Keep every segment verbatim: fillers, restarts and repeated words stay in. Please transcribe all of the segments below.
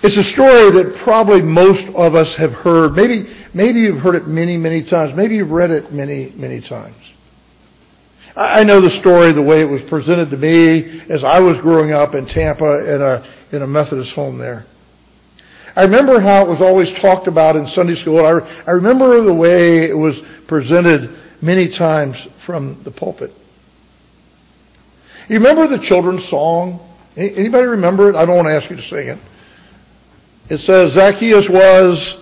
It's a story that probably most of us have heard. Maybe, maybe you've heard it many, many times. Maybe you've read it many, many times. I know the story the way it was presented to me as I was growing up in Tampa in a, in a Methodist home there. I remember how it was always talked about in Sunday school. I, I remember the way it was presented many times from the pulpit. You remember the children's song? Anybody remember it? I don't want to ask you to sing it. It says, Zacchaeus was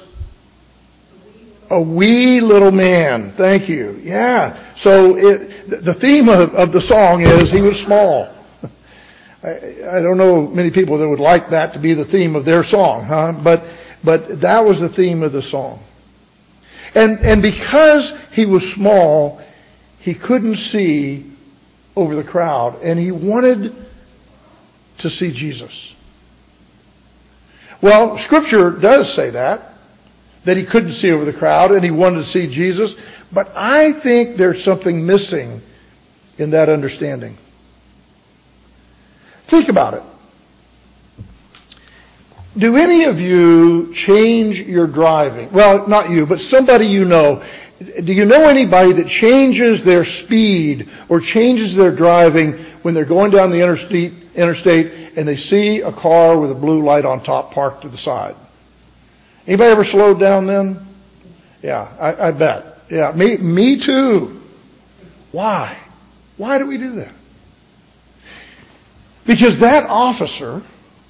a wee little man. Thank you. Yeah. So it, the theme of, of the song is he was small. I, I don't know many people that would like that to be the theme of their song, huh? But, but that was the theme of the song. And, and because he was small, he couldn't see over the crowd, and he wanted to see Jesus. Well, Scripture does say that, that he couldn't see over the crowd and he wanted to see Jesus, but I think there's something missing in that understanding. Think about it. Do any of you change your driving? Well, not you, but somebody you know. Do you know anybody that changes their speed or changes their driving when they're going down the interstate, interstate and they see a car with a blue light on top parked to the side? Anybody ever slowed down then? Yeah, I, I bet. Yeah, me, me too. Why? Why do we do that? Because that officer,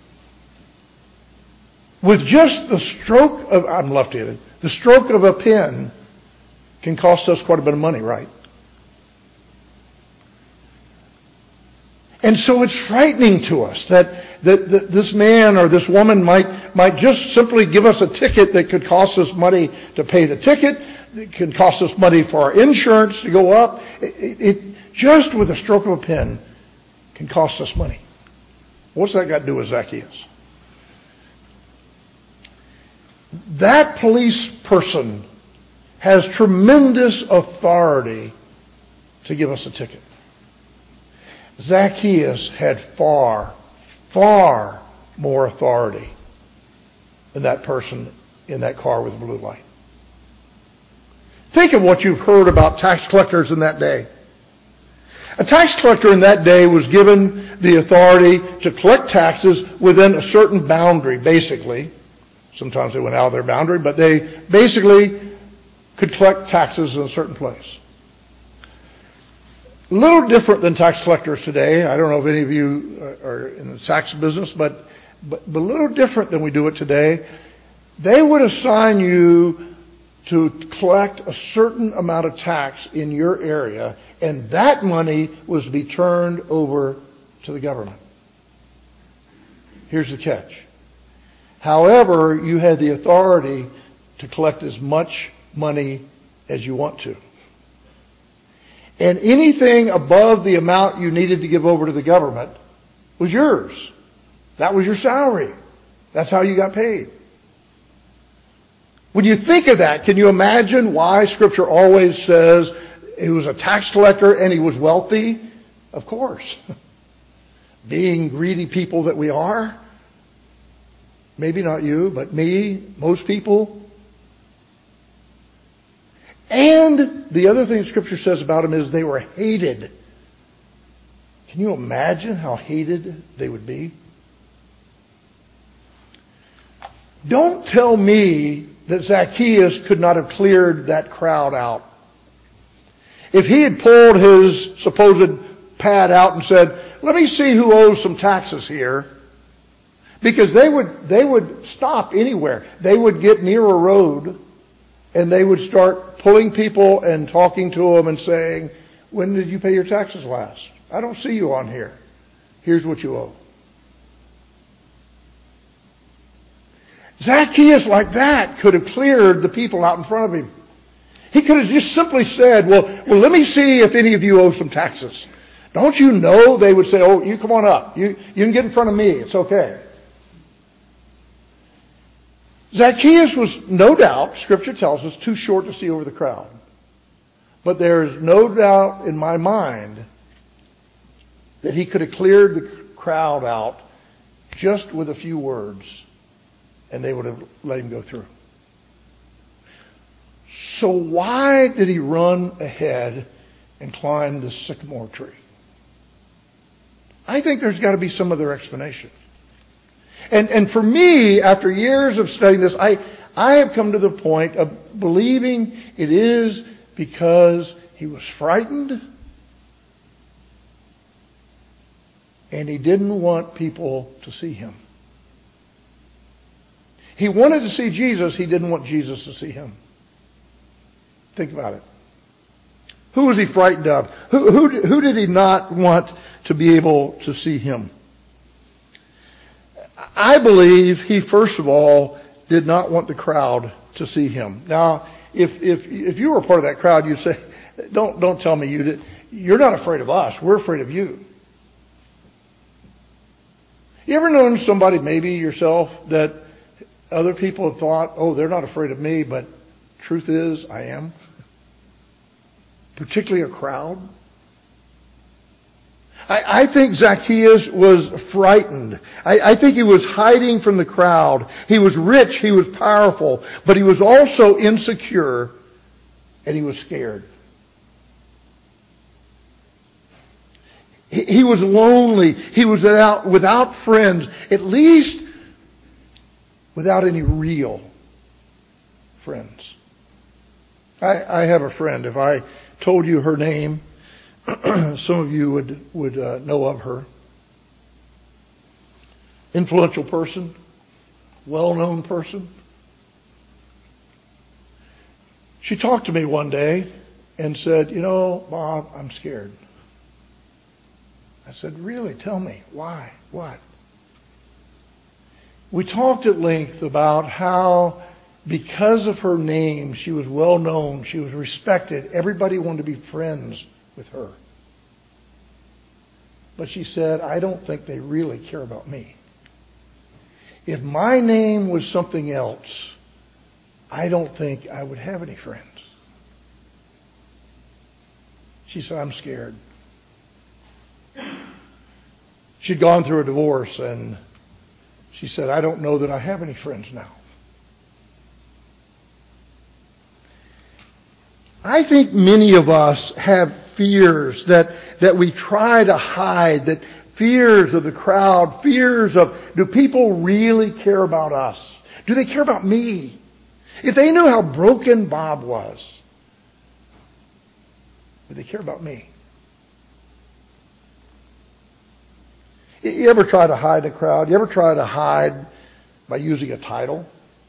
with just the stroke of, I'm left-handed, the stroke of a pen can cost us quite a bit of money, right? And so it's frightening to us that, that, that this man or this woman might, might just simply give us a ticket that could cost us money to pay the ticket. It can cost us money for our insurance to go up. It, it, it just with a stroke of a pen can cost us money. What's that got to do with Zacchaeus? That police person has tremendous authority to give us a ticket. Zacchaeus had far, far more authority than that person in that car with the blue light. Think of what you've heard about tax collectors in that day. A tax collector in that day was given the authority to collect taxes within a certain boundary, basically. Sometimes they went out of their boundary, but they basically could collect taxes in a certain place. A little different than tax collectors today. I don't know if any of you are in the tax business, but, but, but a little different than we do it today. They would assign you to collect a certain amount of tax in your area, and that money was to be turned over to the government. Here's the catch. However, you had the authority to collect as much money as you want to. And anything above the amount you needed to give over to the government was yours. That was your salary. That's how you got paid. When you think of that, can you imagine why Scripture always says he was a tax collector and he was wealthy? Of course. Being greedy people that we are. Maybe not you, but me, most people. And the other thing Scripture says about them is they were hated. Can you imagine how hated they would be? Don't tell me that Zacchaeus could not have cleared that crowd out. If he had pulled his supposed pad out and said, let me see who owes some taxes here. Because they would, they would stop anywhere. They would get near a road and they would start pulling people and talking to them and saying, when did you pay your taxes last? I don't see you on here. Here's what you owe. Zacchaeus, like that, could have cleared the people out in front of him. He could have just simply said, well, well, let me see if any of you owe some taxes. Don't you know they would say, oh, you come on up. You, you can get in front of me. It's okay. Zacchaeus was, no doubt, Scripture tells us, too short to see over the crowd. But there is no doubt in my mind that he could have cleared the crowd out just with a few words and they would have let him go through. So why did he run ahead and climb the sycamore tree? I think there's got to be some other explanation. And and for me, after years of studying this, I I have come to the point of believing it is because he was frightened and he didn't want people to see him. He wanted to see Jesus, he didn't want Jesus to see him. Think about it. Who was he frightened of? Who, who, who did he not want to be able to see him? I believe he, first of all, did not want the crowd to see him. Now, if if if you were a part of that crowd, you'd say, "Don't don't tell me you did. You're not afraid of us. We're afraid of you." You ever known somebody, maybe yourself, that other people have thought, "Oh, they're not afraid of me," but truth is, I am. Particularly a crowd. I, I think Zacchaeus was frightened. I, I think he was hiding from the crowd. He was rich, he was powerful, but he was also insecure and he was scared. He, he was lonely. He was without, without friends, at least without any real friends. I, I have a friend. If I told you her name, some of you would would uh, know of her. Influential person, well-known person. She talked to me one day and said, "You know, Bob, I'm scared." I said, "Really? Tell me. Why? What?" We talked at length about how because of her name, she was well known, she was respected, everybody wanted to be friends with her. But she said, "I don't think they really care about me. If my name was something else, I don't think I would have any friends." She said, "I'm scared." She'd gone through a divorce and she said, "I don't know that I have any friends now." I think many of us have fears that, that we try to hide, that fears of the crowd, fears of, do people really care about us? Do they care about me? If they knew how broken Bob was, would they care about me? You ever try to hide a crowd? You ever try to hide by using a title?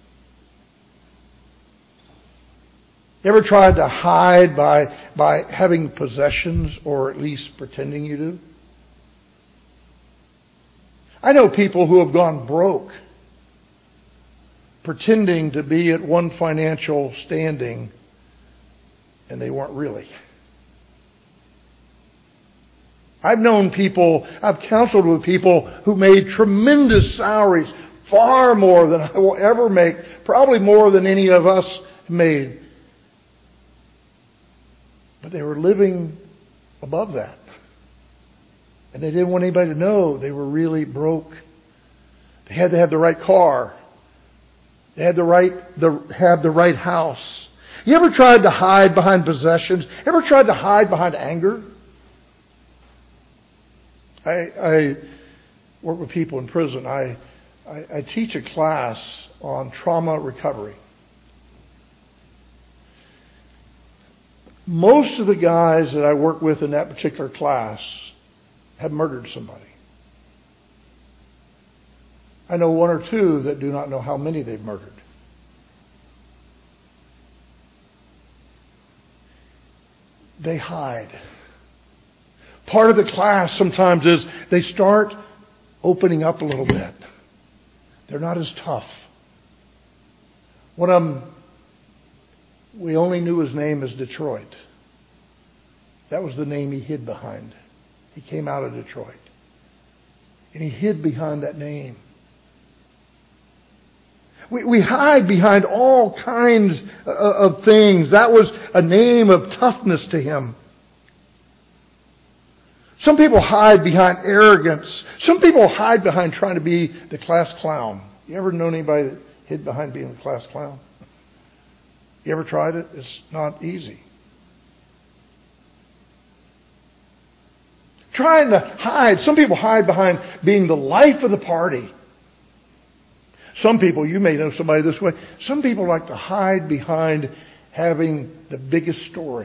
You ever tried to hide by by having possessions, or at least pretending you do? I know people who have gone broke pretending to be at one financial standing, and they weren't really. I've known people, I've counseled with people who made tremendous salaries, far more than I will ever make, probably more than any of us made. But they were living above that. And they didn't want anybody to know they were really broke. They had to have the right car. They had the right, the, have the right house. You ever tried to hide behind possessions? Ever tried to hide behind anger? I, I work with people in prison. I, I, I teach a class on trauma recovery. Most of the guys that I work with in that particular class have murdered somebody. I know one or two that do not know how many they've murdered. They hide. Part of the class sometimes is they start opening up a little bit. They're not as tough. One of them, we only knew his name as Detroit. That was the name he hid behind. He came out of Detroit. And he hid behind that name. We, we hide behind all kinds of things. That was a name of toughness to him. Some people hide behind arrogance. Some people hide behind trying to be the class clown. You ever known anybody that hid behind being a class clown? You ever tried it? It's not easy. Trying to hide. Some people hide behind being the life of the party. Some people, you may know somebody this way, some people like to hide behind having the biggest story.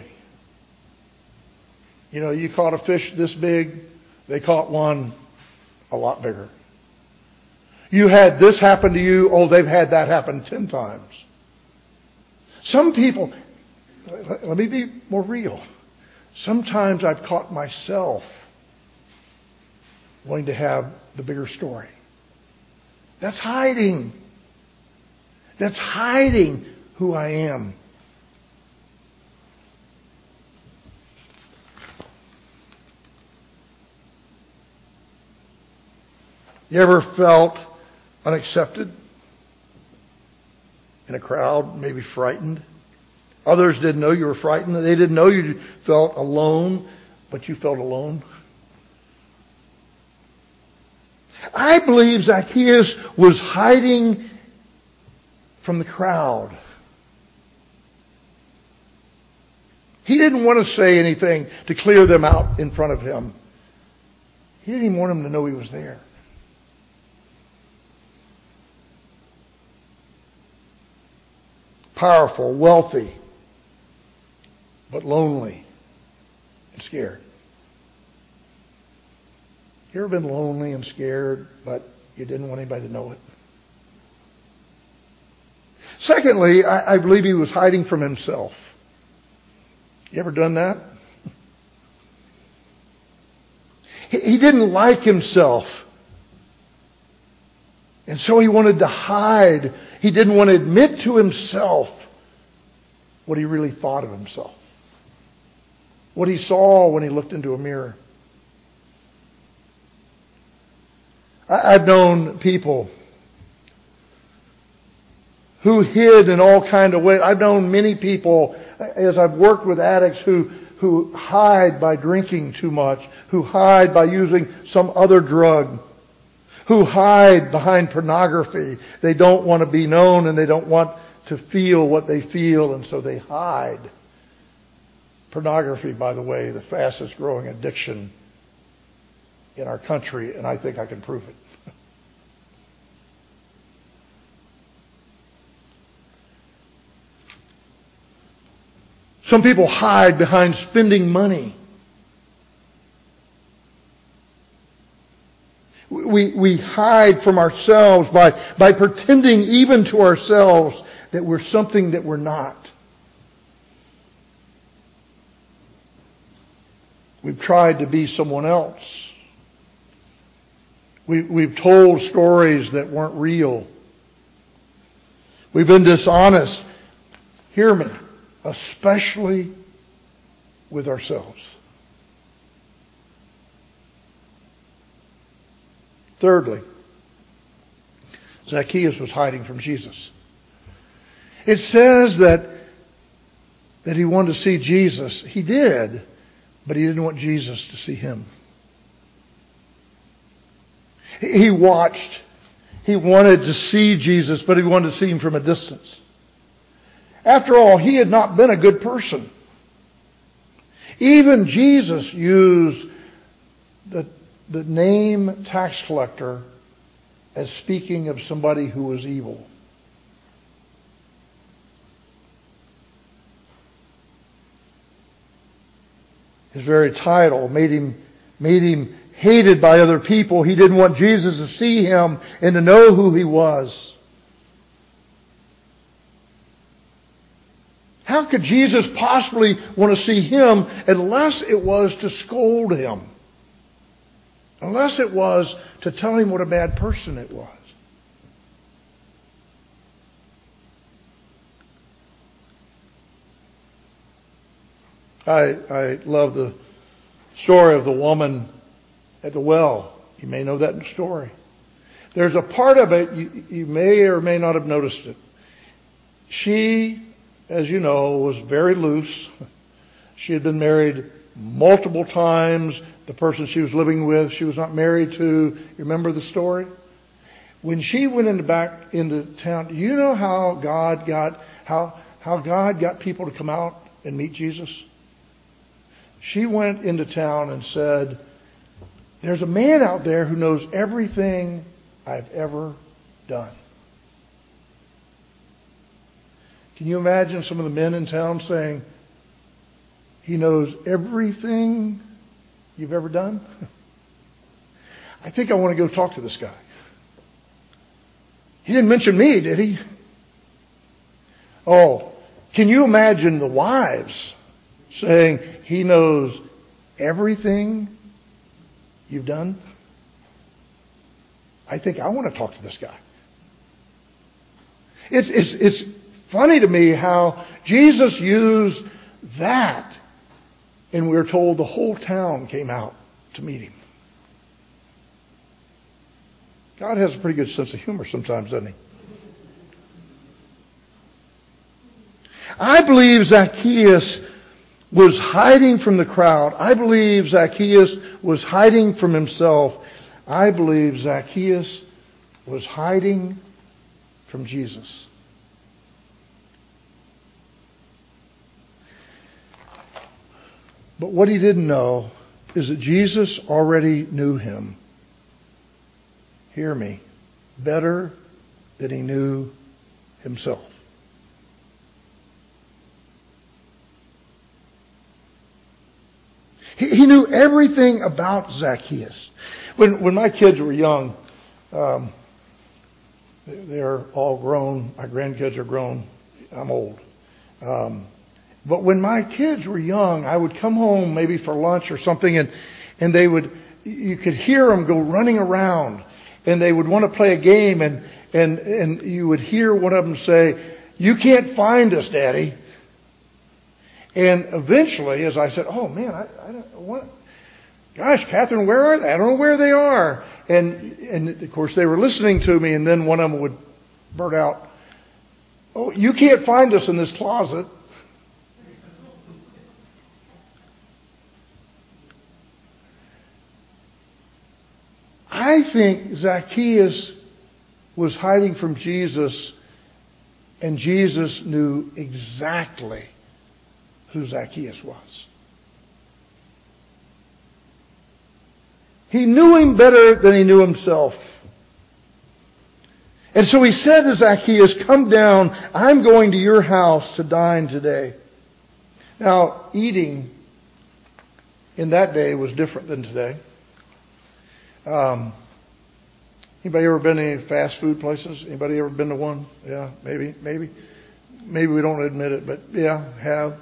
You know, you caught a fish this big, they caught one a lot bigger. You had this happen to you, oh, they've had that happen ten times. Some people, let me be more real. Sometimes I've caught myself wanting to have the bigger story. That's hiding. That's hiding who I am. You ever felt unaccepted in a crowd, maybe frightened? Others didn't know you were frightened. They didn't know you felt alone, but you felt alone. I believe Zacchaeus was hiding from the crowd. He didn't want to say anything to clear them out in front of him. He didn't even want them to know he was there. Powerful, wealthy, but lonely and scared. You ever been lonely and scared, but you didn't want anybody to know it? Secondly, I, I believe he was hiding from himself. You ever done that? He, he didn't like himself. And so he wanted to hide. He didn't want to admit to himself what he really thought of himself. What he saw when he looked into a mirror. I've known people who hid in all kind of ways. I've known many people, as I've worked with addicts, who who hide by drinking too much, who hide by using some other drug, who hide behind pornography. They don't want to be known and they don't want to feel what they feel, and so they hide. Pornography, by the way, the fastest growing addiction in our country, and I think I can prove it. Some people hide behind spending money. We, we hide from ourselves by, by pretending even to ourselves that we're something that we're not. We've tried to be someone else. We, we've told stories that weren't real. We've been dishonest. Hear me. Especially with ourselves. Thirdly, Zacchaeus was hiding from Jesus. It says that, that he wanted to see Jesus. He did, but he didn't want Jesus to see him. He watched. He wanted to see Jesus, but he wanted to see him from a distance. After all, he had not been a good person. Even Jesus used the, the name tax collector as speaking of somebody who was evil. His very title made him, made him hated by other people. He didn't want Jesus to see him and to know who he was. How could Jesus possibly want to see him unless it was to scold him? Unless it was to tell him what a bad person it was. I, I love the story of the woman at the well. You may know that story. There's a part of it, you, you may or may not have noticed it. She, as you know, was very loose. She had been married multiple times. The person she was living with, she was not married to. You remember the story? When she went into back into town, do you know how God got how how God got people to come out and meet Jesus? She went into town and said, "There's a man out there who knows everything I've ever done." Can you imagine some of the men in town saying, "He knows everything you've ever done"? I think I want to go talk to this guy. He didn't mention me, did he? Oh, can you imagine the wives saying, "He knows everything you've done"? I think I want to talk to this guy. It's, it's, it's funny to me how Jesus used that, and we're told the whole town came out to meet him. God has a pretty good sense of humor sometimes, doesn't he? I believe Zacchaeus was hiding from the crowd. I believe Zacchaeus was hiding from himself. I believe Zacchaeus was hiding from Jesus. But what he didn't know is that Jesus already knew him. Hear me, better than he knew himself. He, he knew everything about Zacchaeus. When when my kids were young, um, they're all grown. My grandkids are grown. I'm old. Um, but when my kids were young, I would come home maybe for lunch or something, and and they would, you could hear them go running around. And they would want to play a game, and, and, and you would hear one of them say, "You can't find us, Daddy." And eventually, as I said, "Oh man, I, I don't what, gosh, Catherine, where are they? I don't know where they are." And, and of course they were listening to me, and then one of them would blurt out, "Oh, you can't find us in this closet." I think Zacchaeus was hiding from Jesus, and Jesus knew exactly who Zacchaeus was. He knew him better than he knew himself. And so he said to Zacchaeus, "Come down, I'm going to your house to dine today." Now, eating in that day was different than today. Um, anybody ever been to any fast food places? Anybody ever been to one? Yeah, maybe, maybe. Maybe we don't admit it, but yeah, have.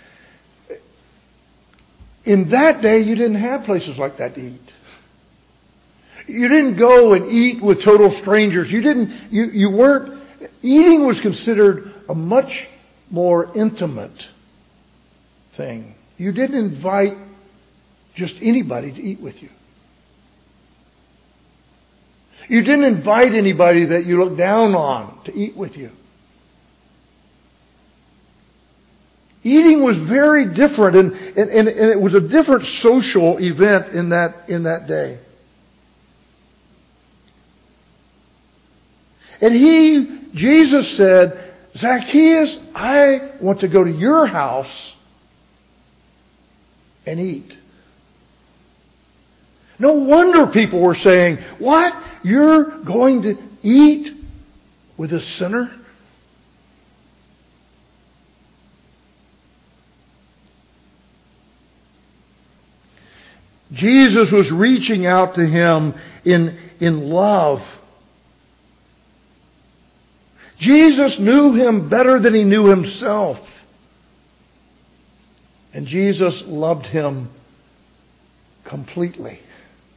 In that day, you didn't have places like that to eat. You didn't go and eat with total strangers. You didn't, you, you weren't, eating was considered a much more intimate thing. You didn't invite just anybody to eat with you. You didn't invite anybody that you looked down on to eat with you. Eating was very different, and, and, and it was a different social event in that, in that day. And he, Jesus said, "Zacchaeus, I want to go to your house and eat." No wonder people were saying, "What? You're going to eat with a sinner?" Jesus was reaching out to him in, in love. Jesus knew him better than he knew himself. And Jesus loved him completely.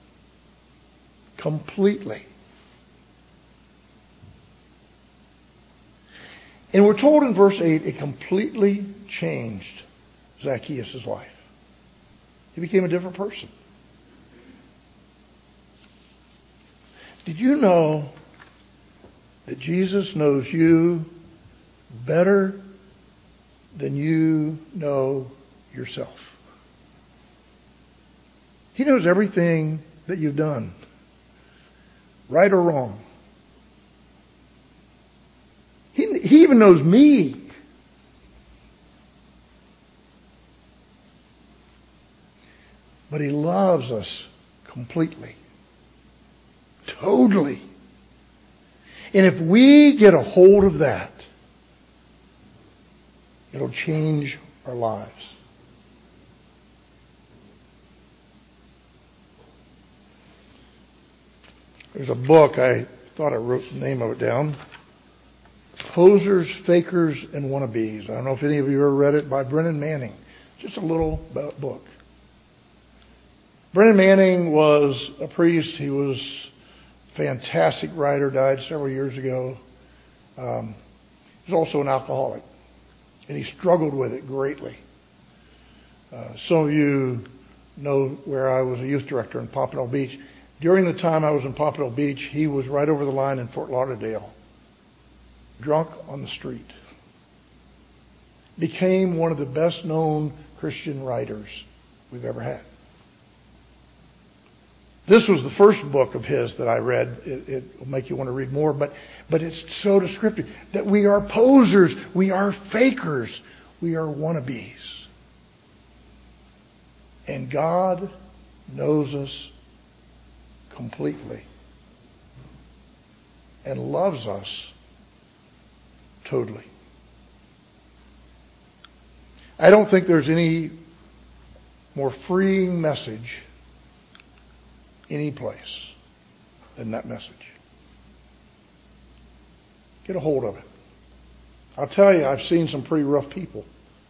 Completely. And we're told in verse eight, it completely changed Zacchaeus' life. He became a different person. Did you know that Jesus knows you better than you know yourself? He knows everything that you've done, right or wrong. even knows me. But He loves us completely. Totally. And if we get a hold of that, it'll change our lives. There's a book, I thought I wrote the name of it down. Posers, Fakers, and Wannabes. I don't know if any of you ever read it, by Brennan Manning. Just a little book. Brennan Manning was a priest. He was a fantastic writer, died several years ago. Um, he was also an alcoholic, and he struggled with it greatly. Uh, some of you know where I was a youth director in Pompano Beach. During the time I was in Pompano Beach, he was right over the line in Fort Lauderdale, drunk on the street. Became one of the best known Christian writers we've ever had. This was the first book of his that I read. It, it will make you want to read more, but, but it's so descriptive that we are posers, we are fakers, we are wannabes. And God knows us completely and loves us totally. I don't think there's any more freeing message any place than that message. Get a hold of it. I'll tell you, I've seen some pretty rough people.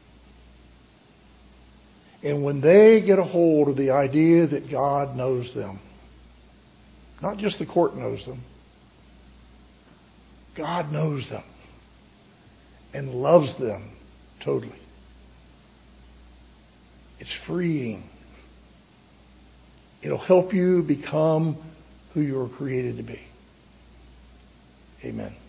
And when they get a hold of the idea that God knows them, not just the court knows them, God knows them and loves them totally. It's freeing. It'll help you become who you were created to be. Amen.